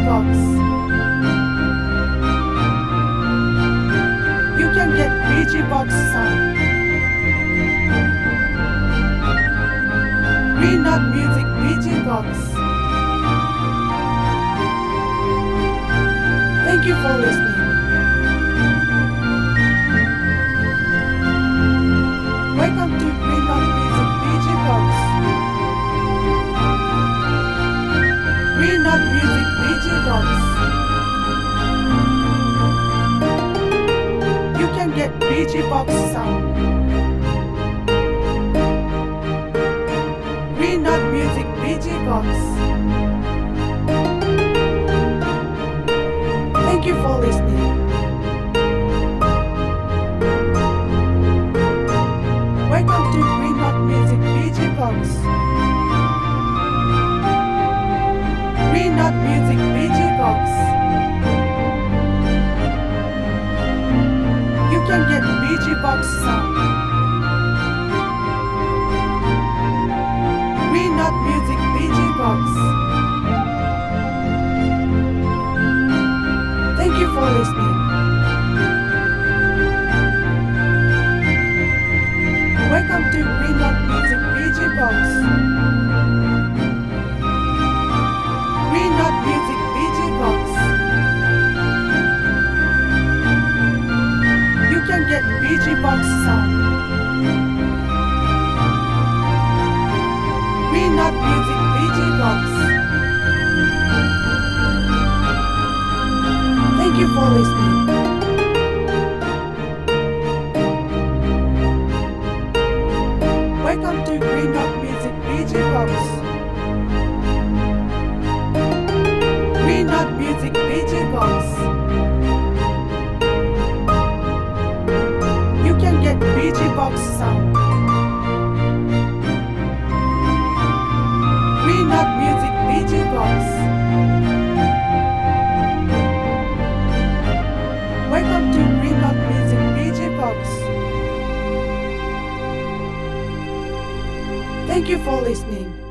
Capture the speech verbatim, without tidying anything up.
Box. You can get B G Box sound. Green Dot Music B G Box. Thank you for listening. Welcome to Green Dot Music B G Box. Green Dot Music B G Box. You can get B G Box sound. Green Dot Music B G Box. Thank you for listening. Welcome to Green Dot Music B G Box. Green Dot Music B G Box. You can get B G Box sound. Green Dot Music B G Box. Thank you for listening. Welcome to Green Dot Music B G Box. Green Dot Music B G Box. You can get B G Box sound. Green Dot Music B G Box. Thank you for listening. Welcome to Green Dot Music B G Box. Green Dot Music B G Box. You can get B G Box sound. Green Dot Music B G Box. Welcome to Green Dot Music B G Box. Thank you for listening.